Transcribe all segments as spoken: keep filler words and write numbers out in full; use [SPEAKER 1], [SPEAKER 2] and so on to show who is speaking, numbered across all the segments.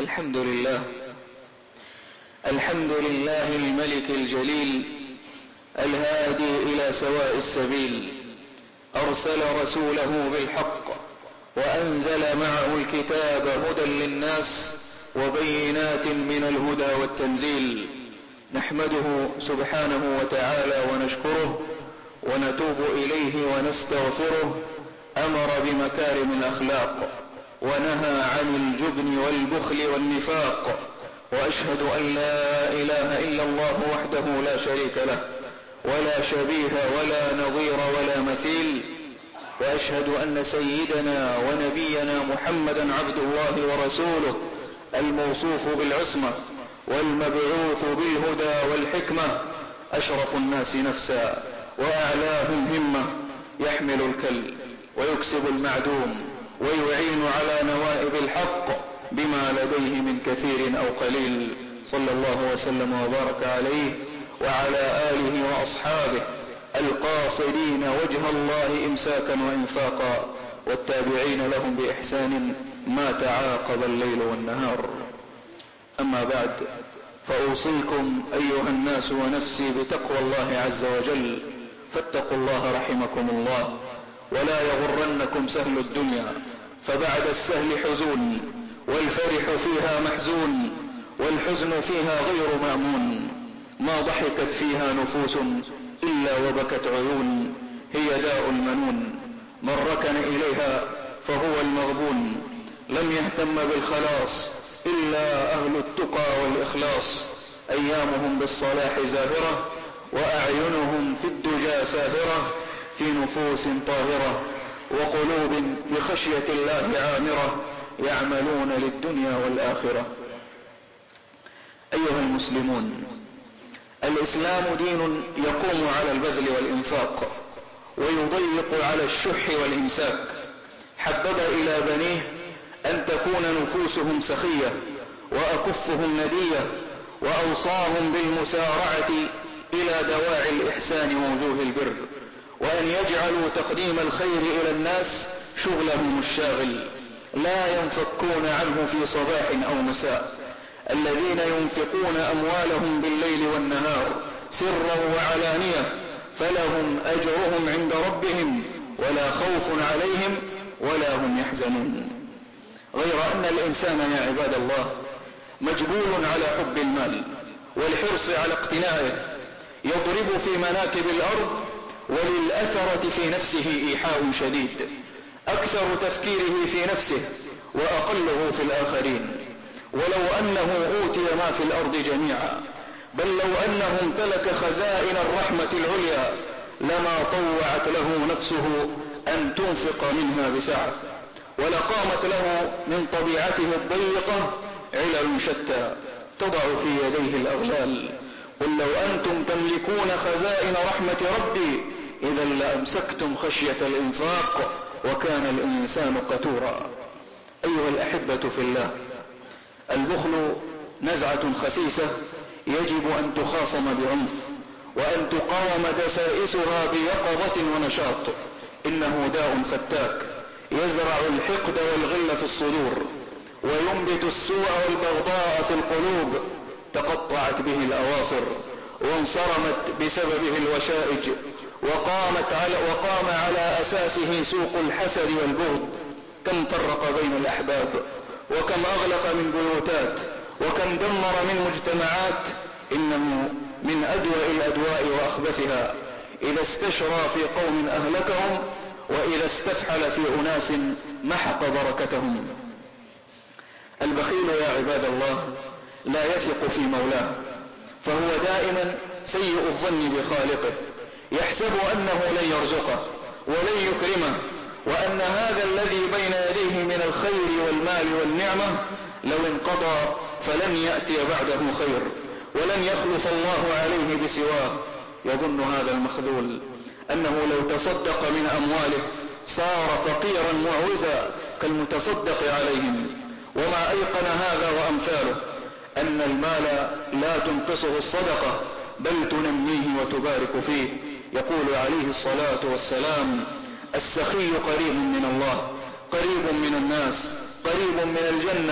[SPEAKER 1] الحمد لله الحمد لله الملك الجليل الهادي إلى سواء السبيل، أرسل رسوله بالحق وأنزل معه الكتاب هدى للناس وبينات من الهدى والتنزيل. نحمده سبحانه وتعالى ونشكره ونتوب إليه ونستغفره. أمر بمكارم الأخلاق ونهى عن الجبن والبخل والنفاق، وأشهد أن لا إله إلا الله وحده لا شريك له ولا شبيه ولا نظير ولا مثيل، وأشهد أن سيدنا ونبينا محمدا عبد الله ورسوله الموصوف بالعصمة والمبعوث بالهدى والحكمة، أشرف الناس نفسا وأعلاهم همة، يحمل الكل ويكسب المعدوم ويعين على نوائب الحق بما لديه من كثير أو قليل، صلى الله وسلم وبارك عليه وعلى آله وأصحابه القاصدين وجه الله إمساكا وإنفاقا، والتابعين لهم بإحسان ما تعاقب الليل والنهار. أما بعد، فأوصيكم أيها الناس ونفسي بتقوى الله عز وجل، فاتقوا الله رحمكم الله، ولا يغرنكم سهل الدنيا، فبعد السهل حزون، والفرح فيها محزون، والحزن فيها غير مأمون. ما ضحكت فيها نفوس إلا وبكت عيون، هي داء المنون، من ركن إليها فهو المغبون. لم يهتم بالخلاص إلا أهل التقى والإخلاص، أيامهم بالصلاح زاهرة وأعينهم في الدجى ساهرة، في نفوس طاهرة وقلوب بخشية الله عامرة، يعملون للدنيا والآخرة. أيها المسلمون، الإسلام دين يقوم على البذل والإنفاق، ويضيق على الشح والإمساك. حبب إلى بنيه أن تكون نفوسهم سخية وأكفهم ندية، وأوصاهم بالمسارعة إلى دواعي الإحسان ووجوه البر، وأن يجعلوا تقديم الخير إلى الناس شغلهم الشاغل، لا ينفكون عنه في صباح أو مساء. الذين ينفقون أموالهم بالليل والنهار سرا وعلانية فلهم أجرهم عند ربهم ولا خوف عليهم ولا هم يحزنون. غير أن الإنسان يا عباد الله مجبول على حب المال والحرص على اقتنائه، يضرب في مناكب الأرض وللأثرة في نفسه إيحاء شديد، أكثر تفكيره في نفسه وأقله في الآخرين. ولو أنه أوتي ما في الأرض جميعا، بل لو أنه امتلك خزائن الرحمة العليا، لما طوعت له نفسه أن تنفق منها بسعة، ولقامت له من طبيعته الضيقة علل شتى تضع في يديه الأغلال. قل لو أنتم تملكون خزائن رحمة ربي إذا لأمسكتم خشية الإنفاق وكان الإنسان قتورا. أيها الأحبة في الله، البخل نزعة خسيسة يجب أن تخاصم بعنف، وأن تقاوم دسائسها بيقظة ونشاط. إنه داء فتاك يزرع الحقد والغل في الصدور، وينبت السوء والبغضاء في القلوب. تقطعت به الأواصر وانصرمت بسببه الوشائج، وقامت على وقام على أساسه سوق الحسد والبغض. كم فرق بين الأحباب، وكم أغلق من بيوتات، وكم دمر من مجتمعات. إنه من أدوأ الأدواء وأخبثها، إذا استشرى في قوم أهلكهم، وإذا استفحل في أناس محق بركتهم. البخيل يا عباد الله لا يثق في مولاه، فهو دائما سيء الظن بخالقه، يحسب أنه لن يرزقه ولن يكرمه، وأن هذا الذي بين يديه من الخير والمال والنعمة لو انقضى فلن يأتي بعده خير، ولن يخلف الله عليه بسواه. يظن هذا المخذول أنه لو تصدق من أمواله صار فقيرا معوزا كالمتصدق عليهم، وما أيقن هذا وأمثاله أن المال لا تنقصه الصدقة بل تنميه وتبارك فيه. يقول عليه الصلاة والسلام: السخي قريب من الله، قريب من الناس، قريب من الجنة،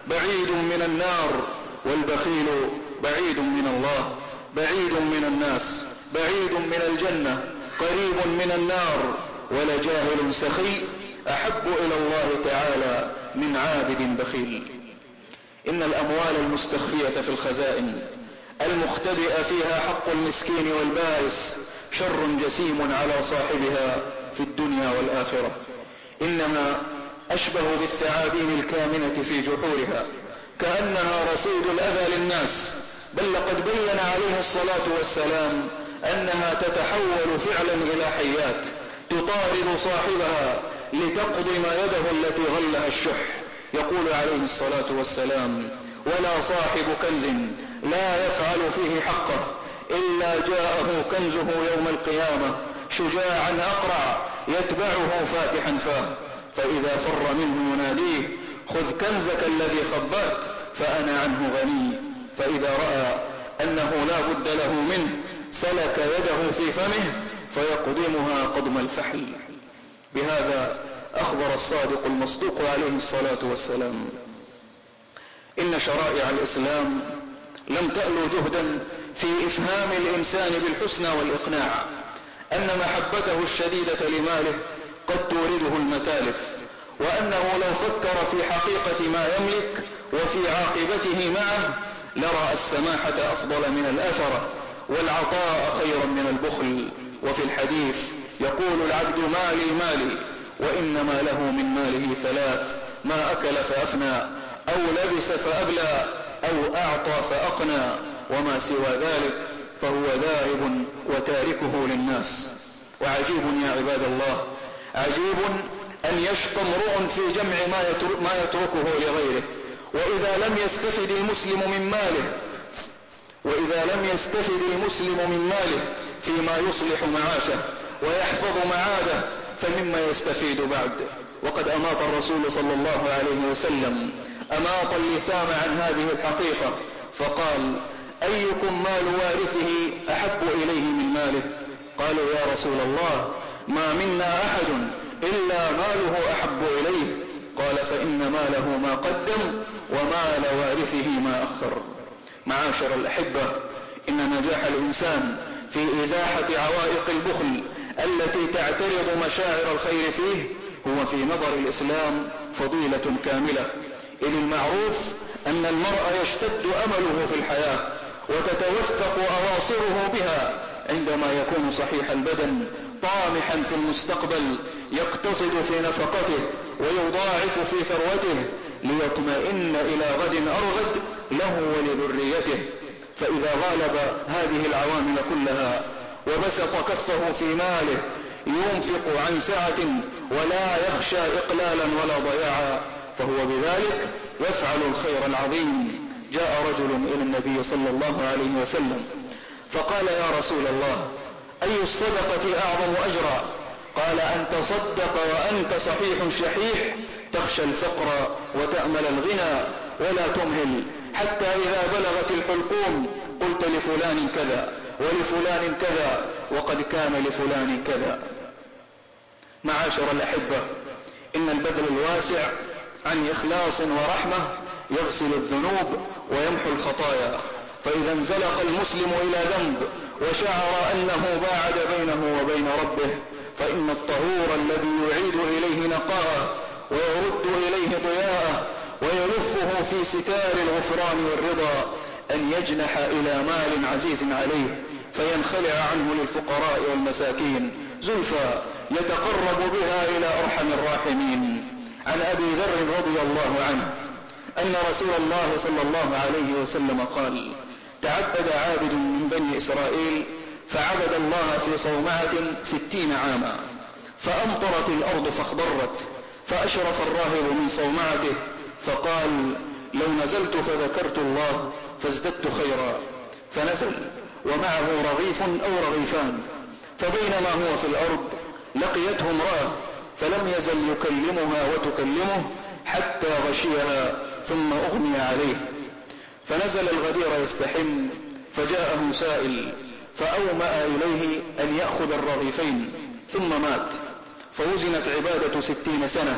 [SPEAKER 1] بعيد من النار، والبخيل بعيد من الله، بعيد من الناس، بعيد من الجنة، قريب من النار. ولجاهل سخي أحب إلى الله تعالى من عابد بخيل. إن الأموال المستخفية في الخزائن المختبئ فيها حق المسكين والبائس شر جسيم على صاحبها في الدنيا والآخرة. إنما أشبه بالثعابين الكامنة في جحورها، كأنها رصيد الأذى للناس، بل لقد بين عليه الصلاة والسلام أنها تتحول فعلا إلى حيات تطارد صاحبها لتقضي ما يده التي غلها الشح. يقول عليه الصلاة والسلام: ولا صاحب كنز لا يفعل فيه حقه إلا جاءه كنزه يوم القيامة شجاعا أقرع يتبعه فاتحا فاه، فإذا فر منه يناديه: خذ كنزك الذي خبأت فأنا عنه غني. فإذا رأى أنه لا بد له منه سلك يده في فمه فيقدمها قدم الفحل. بهذا أخبر الصادق المصدوق عليه الصلاة والسلام: إن شرائع الإسلام لم تألو جهدا في إفهام الإنسان بالحسنى والإقناع أن محبته الشديدة لماله قد تورده المتالف، وأنه لو فكر في حقيقة ما يملك وفي عاقبته معه لرأى السماحة أفضل من الأثرة والعطاء خيرا من البخل. وفي الحديث يقول العبد: مالي مالي، وإنما له من ماله ثلاث: ما أكل فأفنى، أو لبس فأبلى، أو أعطى فأقنى، وما سوى ذلك فهو ذاهب وتاركه للناس. وعجيب يا عباد الله، عجيب أن يشقى امرؤ في جمع ما يتركه لغيره، وإذا لم يستفد المسلم من ماله وإذا لم يستفد المسلم من ماله فيما يصلح معاشه ويحفظ معاده فمما يستفيد بعد. وقد أماط الرسول صلى الله عليه وسلم أماط اللثام عن هذه الحقيقة فقال: أيكم مال وارثه أحب إليه من ماله؟ قالوا: يا رسول الله، ما منا أحد إلا ماله أحب إليه. قال: فإن ماله ما قدم ومال وارثه ما أخر. معاشر الأحبة، إن نجاح الإنسان في إزاحة عوائق البخل التي تعترض مشاعر الخير فيه هو في نظر الإسلام فضيلة كاملة، إذ المعروف أن المرء يشتد أمله في الحياة وتتوثق أواصره بها عندما يكون صحيح البدن طامحا في المستقبل، يقتصد في نفقته ويضاعف في ثروته ليطمئن إلى غد أرغد له ولذريته. فإذا غالب هذه العوامل كلها وبسط كفه في ماله ينفق عن سعة ولا يخشى إقلالا ولا ضياعا فهو بذلك يفعل الخير العظيم. جاء رجل إلى النبي صلى الله عليه وسلم فقال: يا رسول الله، أي الصدقة أعظم أجرا؟ قال: أن تصدق وأنت صحيح شحيح تخشى الفقر وتأمل الغنى ولا تمهل، حتى إذا بلغت الحلقوم قلت لفلان كذا ولفلان كذا وقد كان لفلان كذا. معاشر الأحبة، إن البذل الواسع عن إخلاص ورحمة يغسل الذنوب ويمحو الخطايا. فإذا انزلق المسلم إلى ذنب وشعر أنه باعد بينه وبين ربه فإن الطهور الذي يعيد إليه نقاءه ويرد إليه ضياءه ويلفه في ستار الغفران والرضا أن يجنح إلى مال عزيز عليه فينخلع عنه للفقراء والمساكين زلفى يتقرب بها إلى أرحم الراحمين. عن أبي ذر رضي الله عنه أن رسول الله صلى الله عليه وسلم قال: تعبد عابد من بني إسرائيل فعبد الله في صومعة ستين عاما، فأمطرت الأرض فاخضرت، فأشرف الراهب من صومعته فقال: لو نزلت فذكرت الله فازددت خيرا. فنزل ومعه رغيف أو رغيفان، فبينما هو في الأرض لقيته امرأة فلم يزل يكلمها وتكلمه حتى غشيها ثم أغمي عليه، فنزل الغدير يستحم فجاءه سائل فأومأ إليه أن يأخذ الرغيفين ثم مات. فوزنت عبادة ستين سنة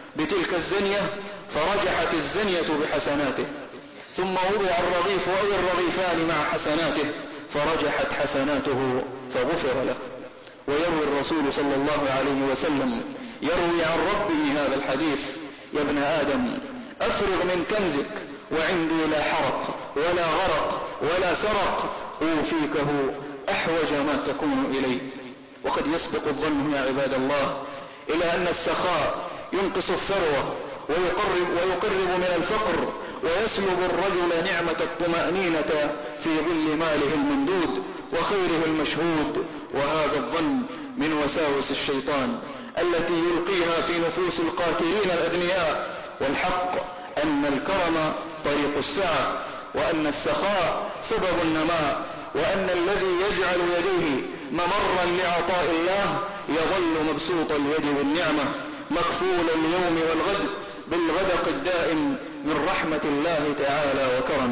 [SPEAKER 1] بتلك الزنية فرجحت الزنية بحسناته، ثم وضع الرغيف أو الرغيفان مع حسناته فرجحت حسناته فغفر له. ويروي الرسول صلى الله عليه وسلم يروي عن ربه هذا الحديث: يا ابن آدم أفرغ من كنزك وعندي لا حرق ولا غرق ولا سرق أوفيكه أحوج ما تكون إليه. وقد يسبق الظن يا عباد الله إلى أن السخاء ينقص الثروة ويقرب, ويقرب من الفقر ويسلب الرجل نعمة الطمأنينة في ظل ماله الممدود وخيره المشهود. وهذا الظن من وساوس الشيطان التي يلقيها في نفوس القاتلين الأدنياء. والحق أن الكرم طريق السعة، وأن السخاء سبب النماء، وأن الذي يجعل يديه ممرا لعطاء الله يظل مبسوط اليد بالنعمة مكفول اليوم والغد بالغدق الدائم من رحمة الله تعالى وكرمه.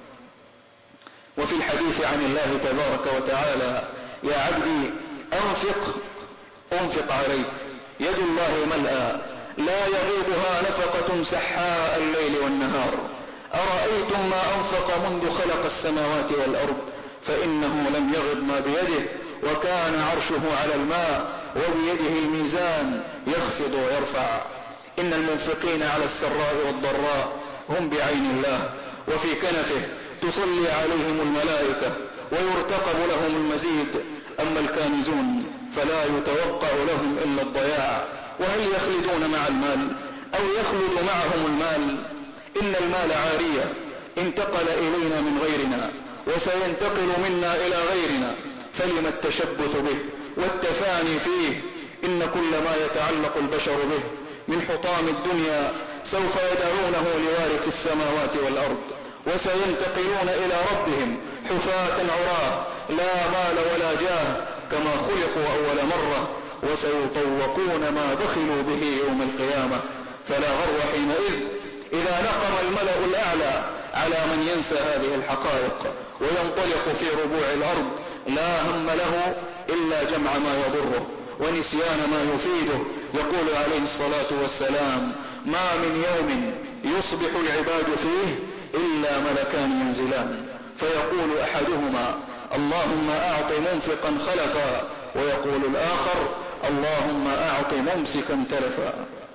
[SPEAKER 1] وفي الحديث عن الله تبارك وتعالى: يا عبدي أنفق أنفق عليك، يد الله ملأى لا يغيضها نفقة سحاء الليل والنهار. أرأيتم ما أنفق منذ خلق السماوات والأرض فإنه لم يغض ما بيده، وكان عرشه على الماء، وبيده الميزان يخفض ويرفع. إن المنفقين على السراء والضراء هم بعين الله، وفي كنفه تصلي عليهم الملائكة ويرتقب لهم المزيد. أما الكانزون فلا يتوقع لهم إلا الضياع. وهل يخلدون مع المال أو يخلد معهم المال؟ إن المال عارية انتقل إلينا من غيرنا وسينتقل منا إلى غيرنا، فلم التشبث به والتفاني فيه؟ إن كل ما يتعلق البشر به من حطام الدنيا سوف يدعونه لوارث السماوات والأرض، وسينتقلون إلى ربهم حفاة عراه لا مال ولا جاه كما خلقوا أول مرة، وسيطوقون ما بخلوا به يوم القيامة. فلا غر حينئذ إذا نقم الملأ الأعلى على من ينسى هذه الحقائق وينطلق في ربوع الأرض لا هم له إلا جمع ما يضره ونسيان ما يفيده. يقول عليه الصلاة والسلام: ما من يوم يصبح العباد فيه إلا ملكان ينزلان، فيقول أحدهما: اللهم أعط منفقا خلفا، ويقول الآخر: اللهم أعط ممسكا تلفا.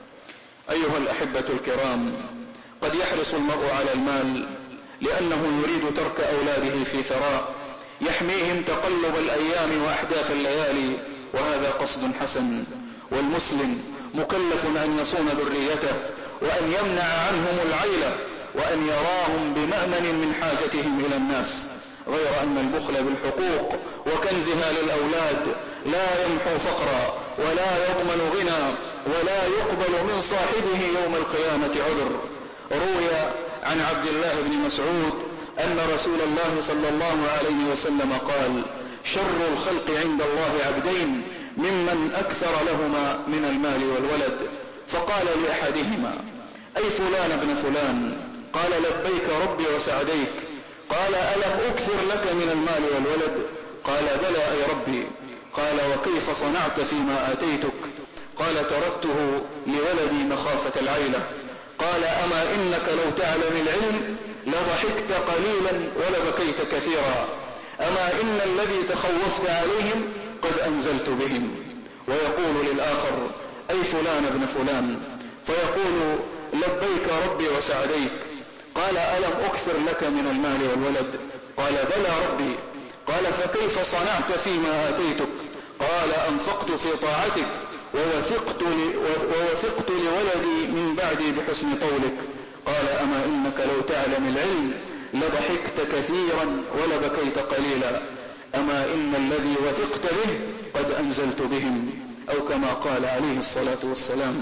[SPEAKER 1] أيها الأحبة الكرام، قد يحرص المرء على المال لأنه يريد ترك أولاده في ثراء يحميهم تقلب الأيام وأحداث الليالي، وهذا قصد حسن. والمسلم مكلف أن يصون ذريته وأن يمنع عنهم العيلة وأن يراهم بمأمن من حاجتهم إلى الناس، غير أن البخل بالحقوق وكنزها للأولاد لا يمحو فقرا ولا يضمن غنى ولا يقبل من صاحبه يوم القيامة عذر. روي عن عبد الله بن مسعود أن رسول الله صلى الله عليه وسلم قال: شر الخلق عند الله عبدين ممن أكثر لهما من المال والولد. فقال لأحدهما: أي فلان ابن فلان؟ قال: لبيك ربي وسعديك. قال: ألم أكثر لك من المال والولد؟ قال: بلى أي ربي. قال: وكيف صنعت فيما آتيتك؟ قال: تركته لولدي مخافة العيلة. قال: أما إنك لو تعلم العلم لضحكت قليلا ولبكيت كثيرا. أما إن الذي تخوفت عليهم قد أنزلت بهم. ويقول للآخر: أي فلان ابن فلان؟ فيقول: لبيك ربي وسعديك. قال: ألم أكثر لك من المال والولد؟ قال: بلى ربي. قال: فكيف صنعت فيما آتيتك؟ قال: أنفقت في طاعتك ووثقت, ووثقت لولدي من بعدي بحسن قولك. قال: أما إنك لو تعلم العلم لضحكت كثيرا ولبكيت قليلا. أما إن الذي وثقت به قد أنزلت بهم، أو كما قال عليه الصلاة والسلام.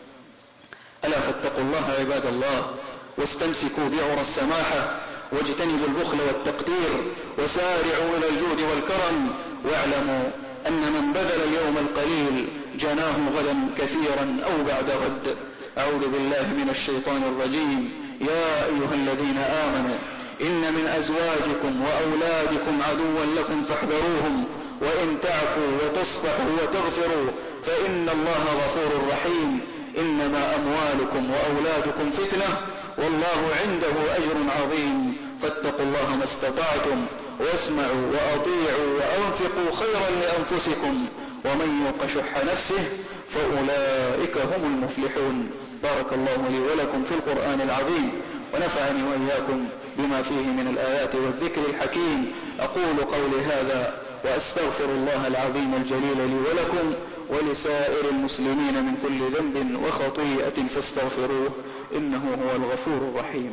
[SPEAKER 1] ألا فاتقوا الله عباد الله، واستمسكوا بعرى السماحة، واجتنبوا البخل والتقدير، وسارعوا إلى الجود والكرم، واعلموا أن من بذل اليوم القليل جناه غدا كثيرا أو بعد غد. أعوذ بالله من الشيطان الرجيم. يا أيها الذين آمنوا إن من أزواجكم وأولادكم عدوا لكم فاحذروهم، وإن تعفوا وتصفحوا وتغفروا فإن الله غفور رحيم. إنما أموالكم وأولادكم فتنة والله عنده أجر عظيم فاتقوا الله ما استطعتم واسمعوا وأطيعوا وأنفقوا خيرا لأنفسكم ومن يوق شح نفسه فأولئك هم المفلحون. بارك الله لي ولكم في القرآن العظيم ونفعني وإياكم بما فيه من الآيات والذكر الحكيم. أقول قولي هذا وأستغفر الله العظيم الجليل لي ولكم ولسائر المسلمين من كل ذنب وخطيئة فاستغفروه إنه هو الغفور الرحيم.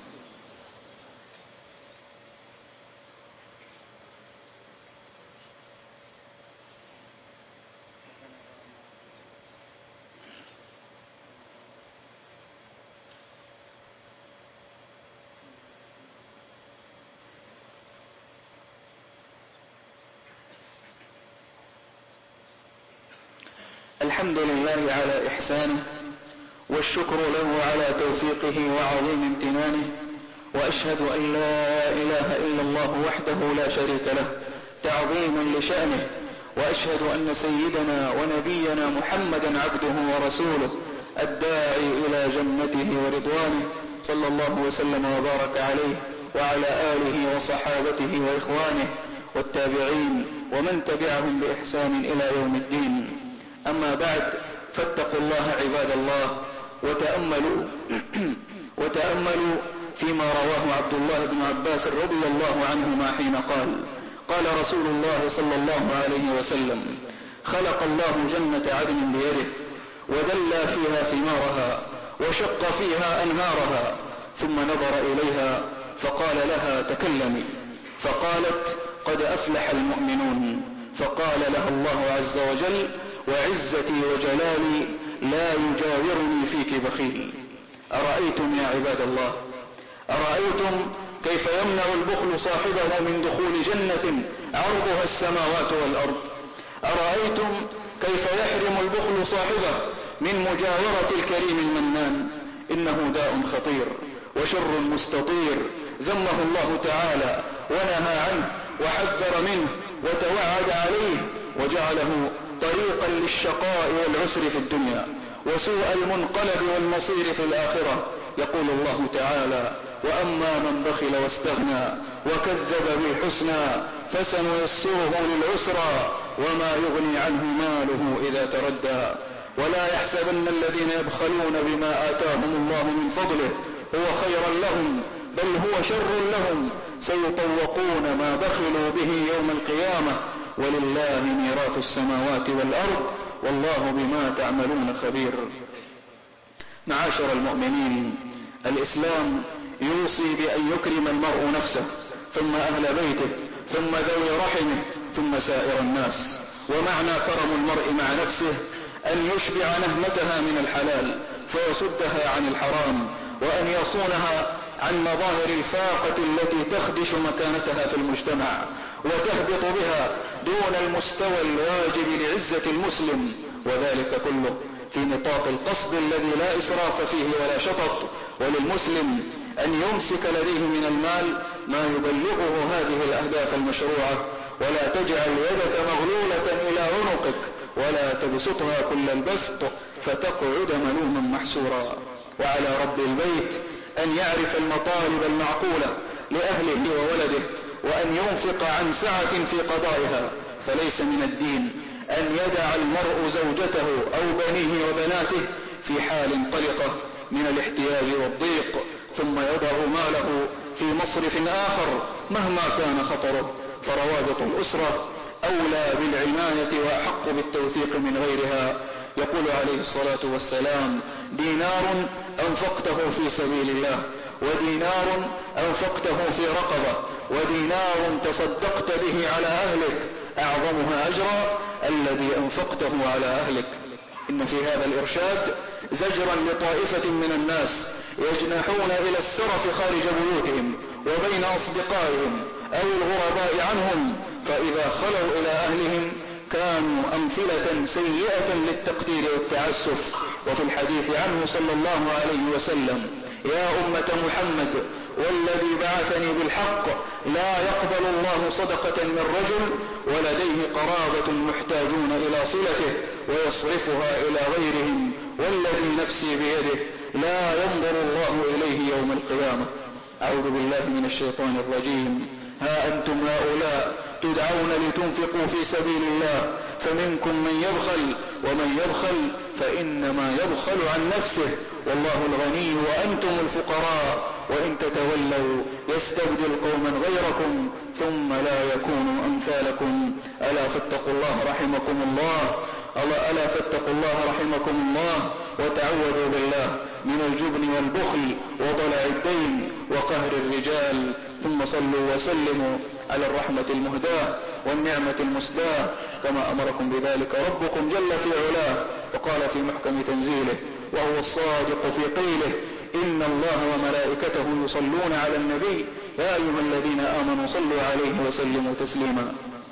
[SPEAKER 1] الحمد لله على إحسانه والشكر له على توفيقه وعظيم امتنانه، وأشهد أن لا إله إلا الله وحده لا شريك له تعظيما لشأنه، وأشهد أن سيدنا ونبينا محمدا عبده ورسوله الداعي إلى جنته ورضوانه صلى الله وسلم وبارك عليه وعلى آله وصحابته وإخوانه والتابعين ومن تبعهم بإحسان إلى يوم الدين. أما بعد، فاتقوا الله عباد الله وتأملوا وتأملوا فيما رواه عبد الله بن عباس رضي الله عنهما حين قال قال رسول الله صلى الله عليه وسلم: خلق الله جنة عدن بيده ودلى فيها ثمارها وشق فيها أنهارها ثم نظر إليها فقال لها: تكلمي. فقالت: قد أفلح المؤمنون. فقال لها الله عز وجل: وعزتي وجلالي لا يجاورني فيك بخيل. أرأيتم يا عباد الله، أرأيتم كيف يمنع البخل صاحبه من دخول جنة عرضها السماوات والأرض؟ أرأيتم كيف يحرم البخل صاحبه من مجاورة الكريم المنان؟ إنه داء خطير وشر مستطير ذمه الله تعالى ونهى عنه وحذر منه وتوعد عليه وجعله طريقا للشقاء والعسر في الدنيا وسوء المنقلب والمصير في الآخرة. يقول الله تعالى: وأما من بخل واستغنى وكذب بالحسنى فسنيسره للعسرى وما يغني عنه ماله إذا تردى. ولا يحسبن الذين يبخلون بما آتاهم الله من فضله هو خيرا لهم بل هو شر لهم سيطوقون ما بخلوا به يوم القيامة ولله ميراث السماوات والأرض والله بما تعملون خبير. معاشر المؤمنين، الإسلام يوصي بأن يكرم المرء نفسه ثم أهل بيته ثم ذوي رحمه ثم سائر الناس. ومعنى كرم المرء مع نفسه أن يشبع نهمتها من الحلال فيصدها عن الحرام، وأن يصونها عن مظاهر الفاقة التي تخدش مكانتها في المجتمع وتهبط بها دون المستوى الواجب لعزة المسلم، وذلك كله في نطاق القصد الذي لا إسراف فيه ولا شطط. وللمسلم أن يمسك لديه من المال ما يبلغه هذه الأهداف المشروعة، ولا تجعل يدك مغلولة إلى عنقك ولا تبسطها كل البسط فتقعد ملوما محسورا. وعلى رب البيت أن يعرف المطالب المعقولة لأهله وولده وأن ينفق عن سعة في قضائها، فليس من الدين أن يدع المرء زوجته أو بنيه وبناته في حال قلقة من الاحتياج والضيق ثم يضع ماله في مصرف آخر مهما كان خطره، فروابط الأسرة أولى بالعناية وأحق بالتوثيق من غيرها. يقول عليه الصلاة والسلام: دينار أنفقته في سبيل الله، ودينار أنفقته في رقبة، ودينار تصدقت به على أهلك أعظمها أجرا الذي أنفقته على أهلك. إن في هذا الإرشاد زجرا لطائفة من الناس يجنحون إلى السرف خارج بيوتهم وبين أصدقائهم أو الغرباء عنهم، فإذا خلوا إلى أهلهم كانوا أمثلة سيئة للتقتير والتعسف. وفي الحديث عنه صلى الله عليه وسلم: يا أمة محمد والذي بعثني بالحق لا يقبل الله صدقة من رجل ولديه قرابة محتاجون إلى صلته ويصرفها إلى غيرهم، والذي نفسي بيده لا ينظر الله إليه يوم القيامة. أعوذ بالله من الشيطان الرجيم. ها أنتم هؤلاء تدعون لتنفقوا في سبيل الله، فمنكم من يبخل، ومن يبخل فإنما يبخل عن نفسه، والله الغني وأنتم الفقراء، وإن تتولوا يستبدل قوما غيركم ثم لا يكونوا أمثالكم. ألا فاتقوا الله رحمكم الله ألا فاتقوا الله رحمكم الله وتعوذوا بالله من الجبن والبخل وضلع الدين وقهر الرجال. ثم صلوا وسلموا على الرحمة المهداة والنعمة المسداة كما أمركم بذلك ربكم جل في علاه، فقال في محكم تنزيله وهو الصادق في قيله: إن الله وملائكته يصلون على النبي يا أيها الذين آمنوا صلوا عليه وسلموا تسليما.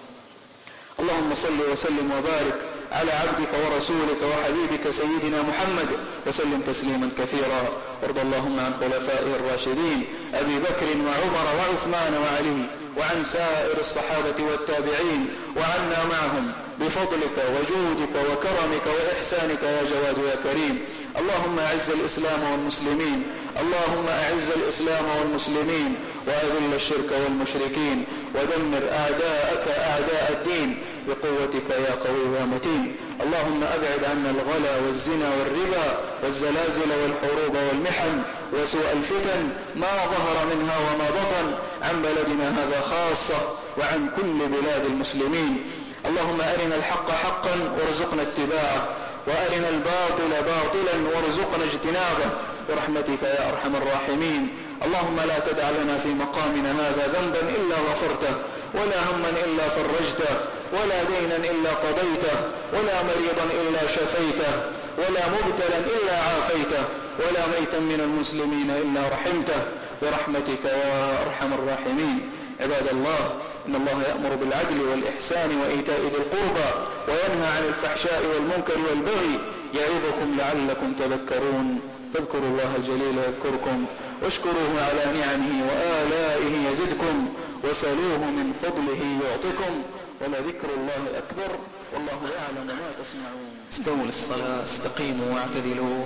[SPEAKER 1] اللهم صل وسلم وبارك على عبدك ورسولك وحبيبك سيدنا محمد وسلم تسليما كثيرا. وارض اللهم عن خلفائه الراشدين أبي بكر وعمر وعثمان وعلي، وعن سائر الصحابة والتابعين، وعنا معهم بفضلك وجودك وكرمك وإحسانك يا جواد يا كريم. اللهم أعز الإسلام والمسلمين اللهم أعز الإسلام والمسلمين وأذل الشرك والمشركين، ودمر أعداءك أعداء الدين بقوتك يا قوي يا متين. اللهم أبعد عنا الغلا والزنا والربا والزلازل والحروب والمحن وسوء الفتن ما ظهر منها وما بطن عن بلدنا هذا خاصة وعن كل بلاد المسلمين. اللهم أرنا الحق حقا وارزقنا اتباعه، وأرنا الباطل باطلا وارزقنا اجتنابه برحمتك يا أرحم الراحمين. اللهم لا تدع لنا في مقامنا هذا ذنبا إلا غفرته، ولا هما إلا فرجته، ولا دينا إلا قضيته، ولا مريضا إلا شفيته، ولا مبتلا إلا عافيته، ولا ميتا من المسلمين إلا رحمته برحمتك يا أرحم الراحمين. عباد الله، إن الله يأمر بالعدل والإحسان وإيتاء ذي القربى وينهى عن الفحشاء والمنكر والبغي يعظكم لعلكم تذكرون. فاذكروا الله الجليل يذكركم، واشكروه على نعمه وآلائه يزدكم، وسلوه من فضله يعطكم، ولذكر الله أكبر والله يعلم ما تصنعون.
[SPEAKER 2] استووا للصلاة، استقيموا واعتدلوا.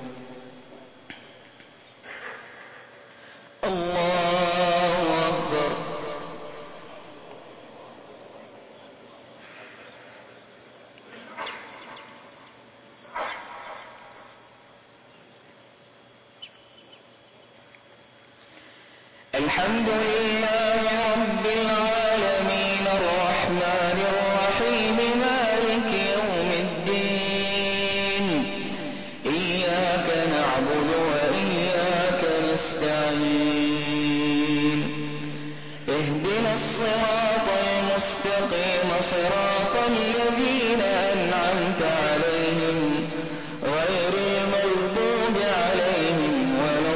[SPEAKER 2] الله أكبر. الحمد لله رب العالمين الرحمن الرحيم مالك يوم الدين، إياك نعبد وإياك نستعين، اهدنا الصراط المستقيم صراط الذين أنعمت عليهم غير المغضوب عليهم ولا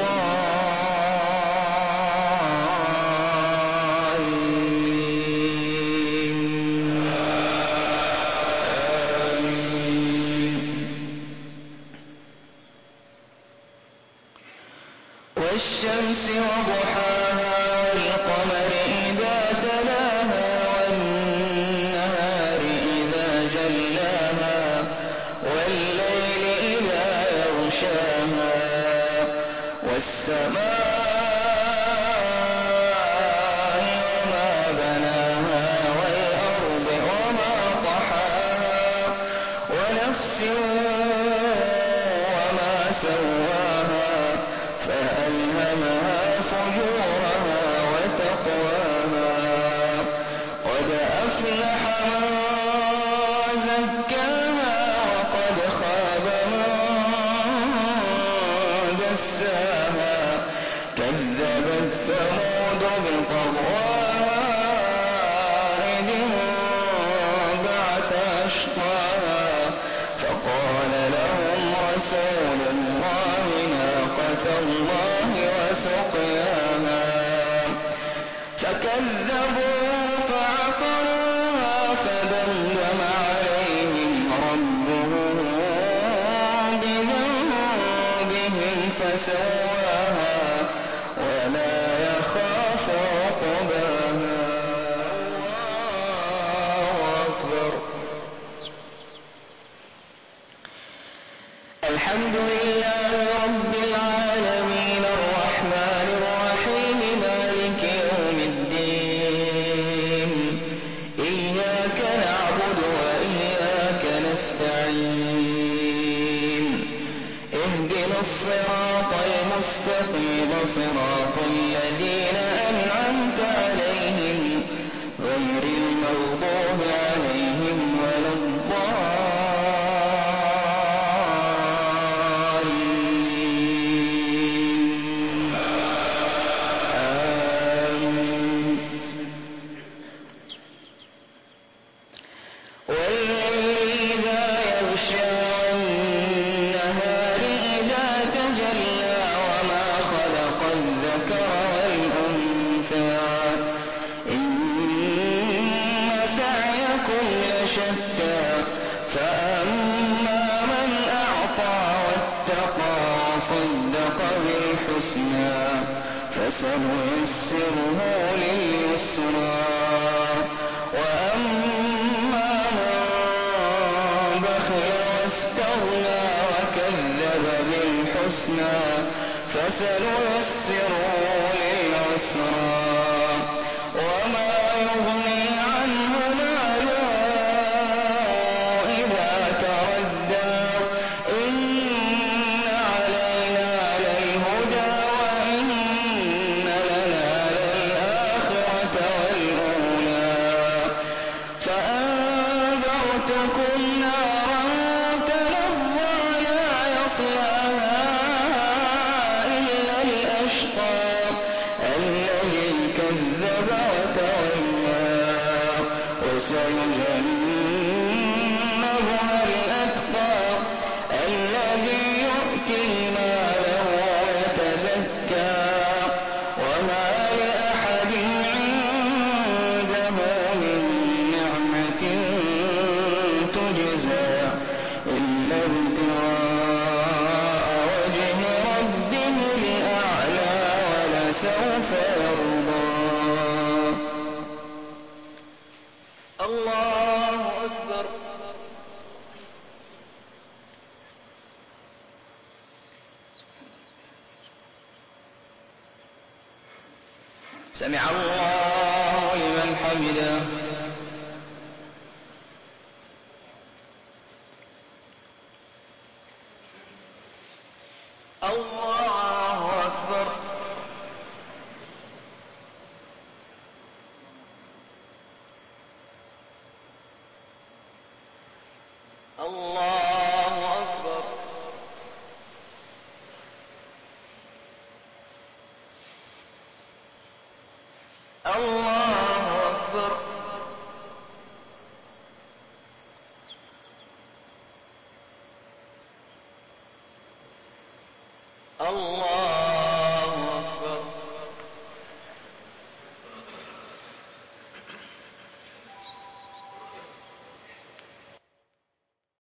[SPEAKER 2] والشمس وضحاها والقمر إذا تلاها والنهار إذا جلاها والليل إذا يغشاها والسماء وما بناها والأرض وما طحاها ونفس وما سواها فألهمها فجورها وتقواها. قد أفلح من زكاها وقد خاب من دساها. كذبت ثمود بطغواها إذ انبعث أشقاها فقال لهم رسول الله ناقة الله وسقياها فكذبوه فعقروها فدمدم عليهم ربهم بذنبهم فسواها ولا يخاف عقباها. الله أكبر. الحمد لله رب العالمين الرحمن الرحيم مالك يوم الدين إياك نعبد وإياك نستعين اهدنا الصراط المستقيم صراط الذين أنعمت عليهم غير المغضوب عليهم ولا الضالين آمين. والليل إذا يغشى والنهار إذا تجلى وما خلق الذكر والأنثى إن سعيكم لشتى فأما من أعطى واتقى وصدق بالحسنى فسنيسره لليسرى وأما من بخل واستغنى وكذب بالحسنى فسنيسره للعسرى وما يغني عنه ماله إذا تردى إن علينا للهدى وإن لنا للآخرة والأولى فأنذرتكم نارا تلظى لا يصلاها إلا الأشقى الذي كذب وتولى وسيجنبها الأتقى الذي يؤتي ماله يتزكى وما لأحد عنده من نعمة تجزى إلا ابتغاء وجه ربه الأعلى ولسوف يرضى. الله أكبر. سمع الله لمن حمده. الله أكبر. الله أكبر. الله أكبر. الله